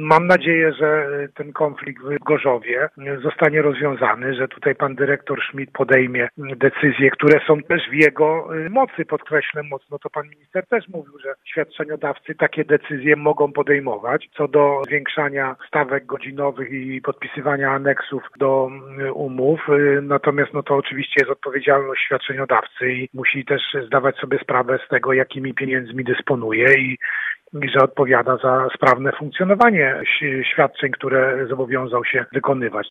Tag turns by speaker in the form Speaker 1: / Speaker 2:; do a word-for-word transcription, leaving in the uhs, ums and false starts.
Speaker 1: Mam nadzieję, że ten konflikt w Gorzowie zostanie rozwiązany, że tutaj pan dyrektor Schmidt podejmie decyzje, które są też w jego mocy, podkreślę mocno, to pan minister też mówił, że świadczeniodawcy takie decyzje mogą podejmować co do zwiększania stawek godzinowych i podpisywania aneksów do umów. Natomiast no to oczywiście jest odpowiedzialność świadczeniodawcy i musi też zdawać sobie sprawę z tego, jakimi pieniędzmi dysponuje i i że odpowiada za sprawne funkcjonowanie świadczeń, które zobowiązał się wykonywać.